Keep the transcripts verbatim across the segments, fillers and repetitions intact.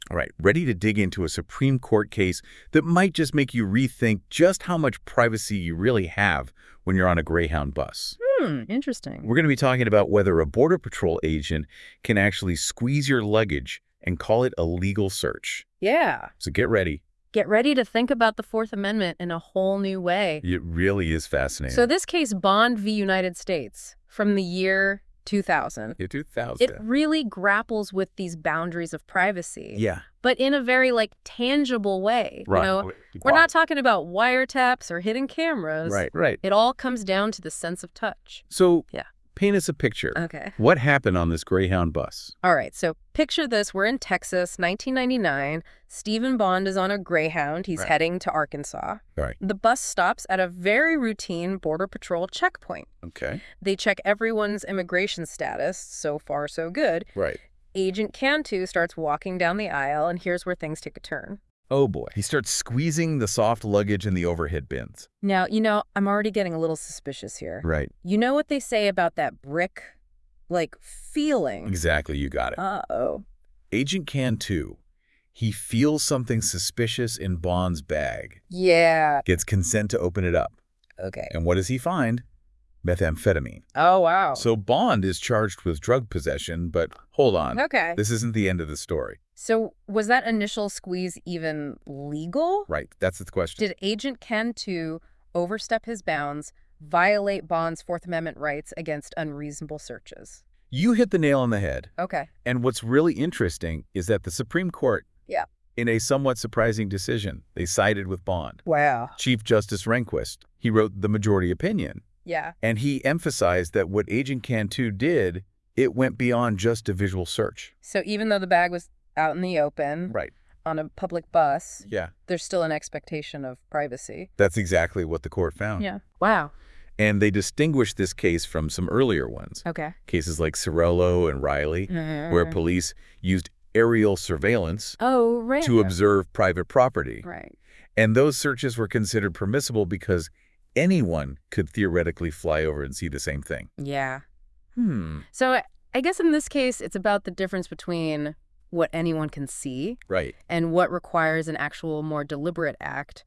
All right, ready to dig into a Supreme Court case that might just make you rethink just how much privacy you really have when you're on a Greyhound bus. Hmm, interesting. We're going to be talking about whether a Border Patrol agent can actually squeeze your luggage and call it a legal search. Yeah. So get ready. Get ready to think about the Fourth Amendment in a whole new way. It really is fascinating. So this case, Bond v. United States, from the year two thousand. Yeah, two thousand. It really grapples with these boundaries of privacy. Yeah. But in a very, like, tangible way. Right. You know, we're not talking about wiretaps or hidden cameras. Right, right. It all comes down to the sense of touch. So Yeah. paint us a picture. Okay. What happened on this Greyhound bus? All right, so picture this. We're in Texas, nineteen ninety-nine. Stephen Bond is on a Greyhound. He's Right. heading to Arkansas. Right. The bus stops at a very routine Border Patrol checkpoint. Okay. They check everyone's immigration status. So far, so good. Right. Agent Cantu starts walking down the aisle, and here's where things take a turn. Oh, boy. He starts squeezing the soft luggage in the overhead bins. Now, you know, I'm already getting a little suspicious here. Right. You know what they say about that brick, like, feeling? Exactly. You got it. Uh-oh. Agent Cantu, he feels something suspicious in Bond's bag, Yeah. gets consent to open it up. Okay. And what does he find? Methamphetamine. Oh, wow. So Bond is charged with drug possession, but hold on. Okay. This isn't the end of the story. So was that initial squeeze even legal? Right. That's the question. Did Agent Cantu overstep his bounds, violate Bond's Fourth Amendment rights against unreasonable searches? You hit the nail on the head. Okay. And what's really interesting is that the Supreme Court, Yeah. in a somewhat surprising decision, they sided with Bond. Wow. Chief Justice Rehnquist, he wrote the majority opinion. Yeah. And he emphasized that what Agent Cantu did, it went beyond just a visual search. So even though the bag was out in the open, Right. on a public bus, Yeah. there's still an expectation of privacy. That's exactly what the court found. Yeah. Wow. And they distinguished this case from some earlier ones. Okay. Cases like Cirillo and Riley, Mm. where police used aerial surveillance Oh, right. to observe private property. Right. And those searches were considered permissible because anyone could theoretically fly over and see the same thing. Yeah. Hmm. So I guess in this case, it's about the difference between what anyone can see Right. and what requires an actual more deliberate act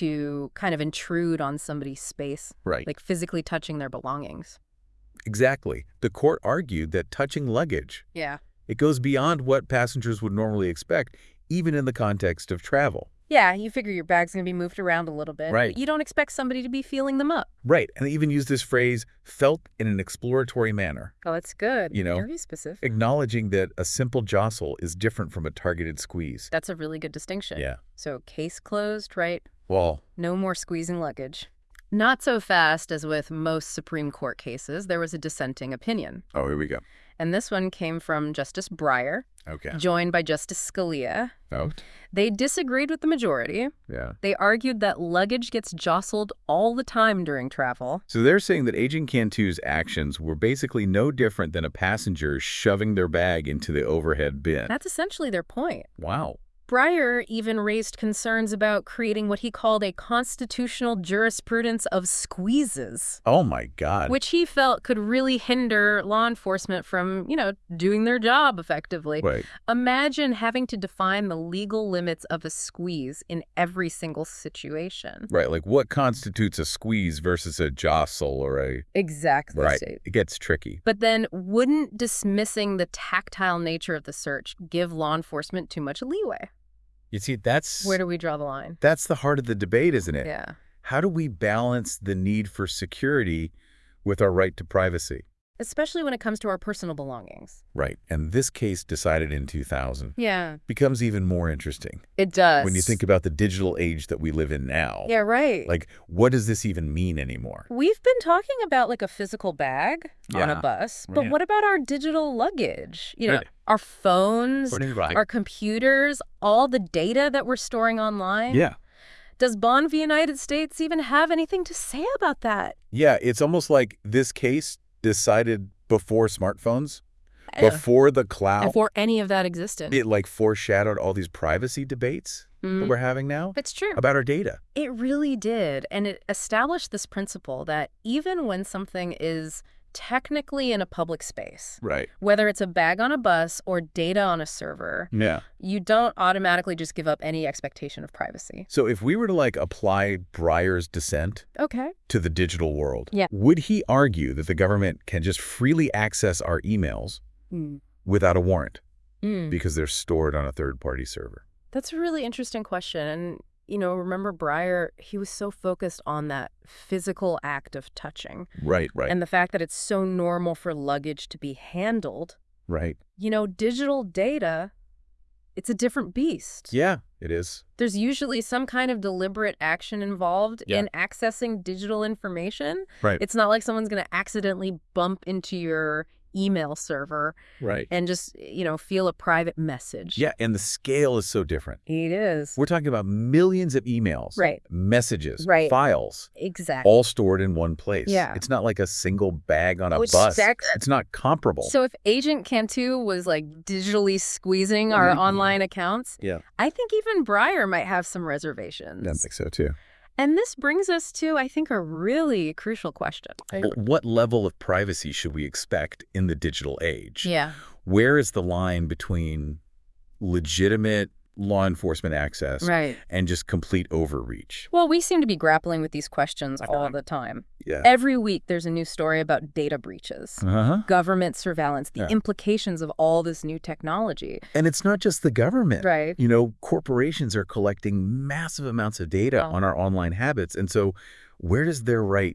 to kind of intrude on somebody's space, Right. like physically touching their belongings. Exactly. The court argued that touching luggage, Yeah. it goes beyond what passengers would normally expect, even in the context of travel. Yeah, you figure your bag's going to be moved around a little bit. Right. But you don't expect somebody to be feeling them up. Right. And they even used this phrase, felt in an exploratory manner, Oh, that's good. You know, Very specific. acknowledging that a simple jostle is different from a targeted squeeze. That's a really good distinction. Yeah. So case closed, right? Well, No more squeezing luggage. Not so fast as with most Supreme Court cases, there was a dissenting opinion. oh, here we go. And this one came from Justice Breyer, Okay. joined by Justice Scalia. Oh, They disagreed with the majority. yeah. They argued that luggage gets jostled all the time during travel. So they're saying that Agent Cantu's actions were basically no different than a passenger shoving their bag into the overhead bin. That's essentially their point. Wow. Breyer even raised concerns about creating what he called a constitutional jurisprudence of squeezes, Oh, my God. which he felt could really hinder law enforcement from, you know, doing their job effectively. Right. Imagine having to define the legal limits of a squeeze in every single situation. Right. Like what constitutes a squeeze versus a jostle or a... Exactly. Right. Steve. It gets tricky. But then wouldn't dismissing the tactile nature of the search give law enforcement too much leeway? You see, that's... Where do we draw the line? That's the heart of the debate, isn't it? Yeah. How do we balance the need for security with our right to privacy? Especially when it comes to our personal belongings. Right. And this case decided in two thousand Yeah. becomes even more interesting It does. when you think about the digital age that we live in now. Yeah, right. Like, what does this even mean anymore? We've been talking about like a physical bag on a Yeah. bus, but Yeah. what about our digital luggage? You know, Right. our phones, Right. our computers, all the data that we're storing online. Yeah. Does Bond v. United States even have anything to say about that? Yeah, it's almost like this case decided before smartphones, Yeah. before the cloud. Before any of that existed. It like foreshadowed all these privacy debates that Mhm. we're having now It's true. about our data. It really did. And it established this principle that even when something is technically in a public space. Right. Whether it's a bag on a bus or data on a server, Yeah. you don't automatically just give up any expectation of privacy. So if we were to like apply Breyer's dissent Okay. to the digital world, Yeah. would he argue that the government can just freely access our emails Mm. without a warrant Mm. because they're stored on a third-party server? That's a really interesting question. And, you know, remember Breyer, he was so focused on that physical act of touching. Right, right, And the fact that it's so normal for luggage to be handled. right. You know, digital data, it's a different beast. Yeah, it is. There's usually some kind of deliberate action involved Yeah. in accessing digital information. Right, It's not like someone's going to accidentally bump into your email server right. and just, you know, feel a private message. Yeah, and the scale is so different. It is. We're talking about millions of emails, Right. messages, Right. files, Exactly. all stored in one place. Yeah. It's not like a single bag on a Which bus. sec- It's not comparable. So if Agent Cantu was like digitally squeezing our Mhm. online accounts, Yeah. I think even Breyer might have some reservations. I think so, too. And this brings us to, I think, a really crucial question. Well, what level of privacy should we expect in the digital age? Yeah. Where is the line between legitimate law enforcement access Right. and just complete overreach? Well, we seem to be grappling with these questions all Uh-huh. the time. Yeah. Every week there's a new story about data breaches, Uh-huh. government surveillance, the Yeah. implications of all this new technology. And it's not just the government. Right. You know, corporations are collecting massive amounts of data Oh. on our online habits. And so where does their right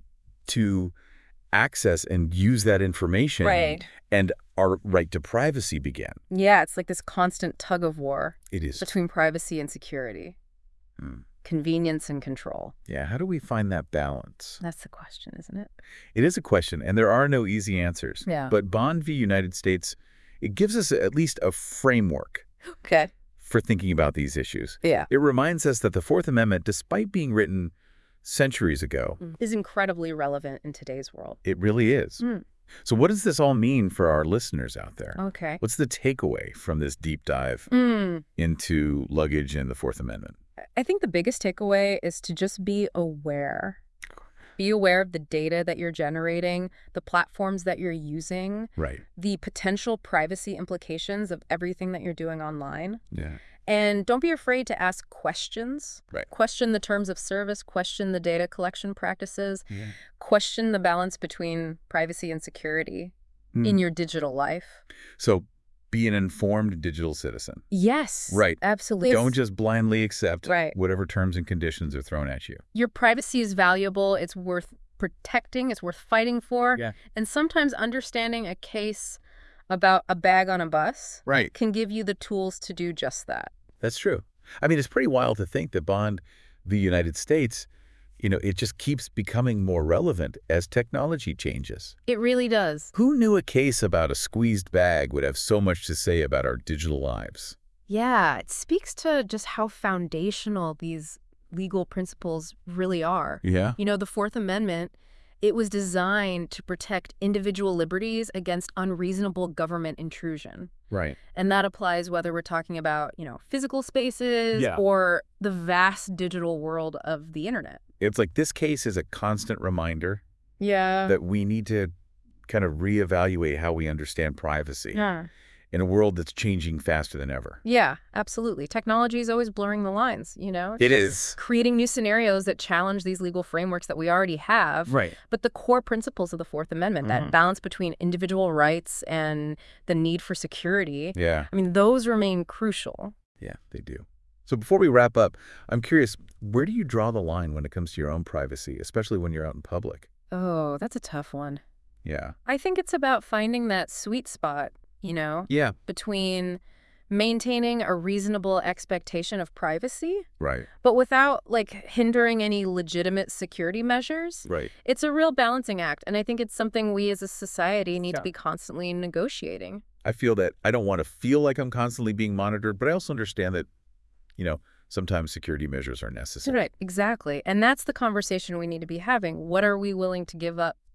to access and use that information Right. and our right to privacy begin? Yeah, it's like this constant tug of war It is. between privacy and security, Hmm. convenience and control. Yeah. How do we find that balance? That's the question, isn't it? It is a question, and there are no easy answers. Yeah. But Bond v. United States, it gives us at least a framework Okay. for thinking about these issues. Yeah. It reminds us that the Fourth Amendment, despite being written centuries ago, Is incredibly relevant in today's world. it really is. Mm. So what does this all mean for our listeners out there? Okay. What's the takeaway from this deep dive Mm. into luggage and the Fourth Amendment? I think the biggest takeaway is to just be aware. Be aware of the data that you're generating, the platforms that you're using, Right. the potential privacy implications of everything that you're doing online. Yeah. And don't be afraid to ask questions. Right. Question the terms of service, question the data collection practices, Yeah. question the balance between privacy and security Hmm. in your digital life. So be an informed digital citizen. Yes. Right. Absolutely. Don't just blindly accept Right. whatever terms and conditions are thrown at you. Your privacy is valuable. It's worth protecting. It's worth fighting for. Yeah. And sometimes understanding a case about a bag on a bus Right. can give you the tools to do just that. That's true. I mean, it's pretty wild to think that Bond v. United States, you know, it just keeps becoming more relevant as technology changes. It really does. Who knew a case about a squeezed bag would have so much to say about our digital lives? Yeah, it speaks to just how foundational these legal principles really are. Yeah. You know, the Fourth Amendment, it was designed to protect individual liberties against unreasonable government intrusion. Right. And that applies whether we're talking about, you know, physical spaces Yeah. or the vast digital world of the internet. It's like this case is a constant reminder Yeah. that we need to kind of reevaluate how we understand privacy Yeah. in a world that's changing faster than ever. Yeah, absolutely. Technology is always blurring the lines, you know? It is. Creating new scenarios that challenge these legal frameworks that we already have. Right. But the core principles of the Fourth Amendment, Mhm. that balance between individual rights and the need for security, Yeah. I mean, those remain crucial. Yeah, they do. So before we wrap up, I'm curious, where do you draw the line when it comes to your own privacy, especially when you're out in public? Oh, that's a tough one. Yeah. I think it's about finding that sweet spot, you know, Yeah. between maintaining a reasonable expectation of privacy, Right. but without, like, hindering any legitimate security measures. Right. It's a real balancing act, and I think it's something we as a society need Yeah. to be constantly negotiating. I feel that I don't want to feel like I'm constantly being monitored, but I also understand that, you know, sometimes security measures are necessary. Right, exactly. And that's the conversation we need to be having. What are we willing to give up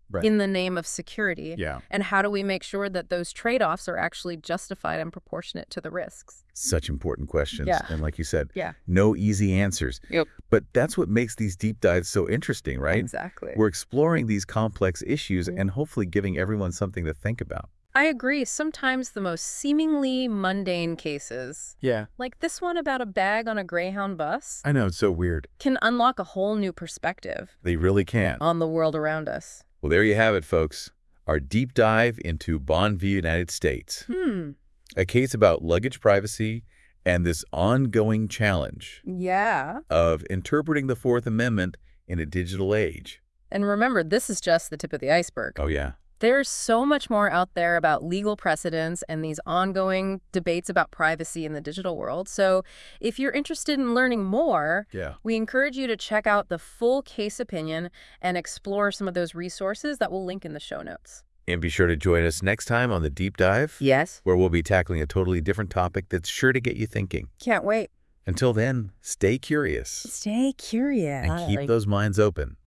Right. in the name of security? Yeah. And how do we make sure that those trade-offs are actually justified and proportionate to the risks? Such important questions. Yeah. And like you said, Yeah. no easy answers. Yep. But that's what makes these deep dives so interesting, right? Exactly. We're exploring these complex issues Mhm. and hopefully giving everyone something to think about. I agree. Sometimes the most seemingly mundane cases, Yeah. like this one about a bag on a Greyhound bus, I know, it's so weird. can unlock a whole new perspective They really can. on the world around us. Well, there you have it, folks. Our deep dive into Bond v. United States. Hmm. A case about luggage privacy and this ongoing challenge Yeah. of interpreting the Fourth Amendment in a digital age. And remember, this is just the tip of the iceberg. Oh, yeah. There's so much more out there about legal precedents and these ongoing debates about privacy in the digital world. So if you're interested in learning more, Yeah. we encourage you to check out the full case opinion and explore some of those resources that we'll link in the show notes. And be sure to join us next time on The Deep Dive, Yes. where we'll be tackling a totally different topic that's sure to get you thinking. Can't wait. Until then, stay curious Stay curious. and keep those minds open.